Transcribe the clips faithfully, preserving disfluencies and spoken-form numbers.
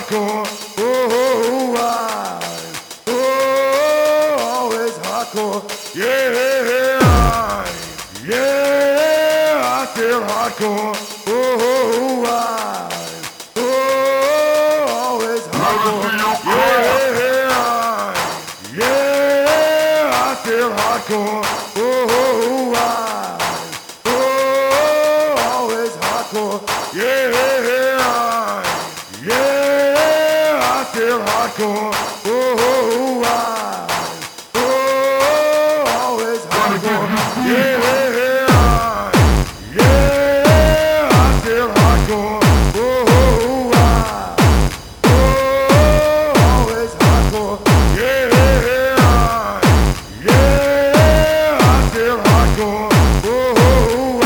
hardcore. Oh, I, oh, always hardcore. Yeah, I, yeah, I feel hardcore. Oh, I, oh, always hardcore. Yeah, I, yeah, I feel hardcore. Oh, I, oh, always hardcore. Yeah, I, yeah, I feel hardcore. Oh, I, oh, always hardcore. Yeah, I, yeah, I feel hardcore. Oh, I, oh, always hardcore. Yeah, I, yeah, I feel hardcore. Oh, I,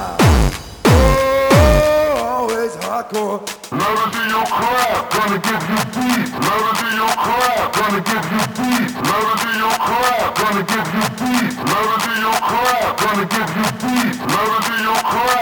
oh, always hardcore. Let it be your crap, gonna give you beat. Let it be your crap, gonna give you beat. Let it be your crap, gonna give you beat. Let it be your crap, gonna give you beat. Let it be your crap.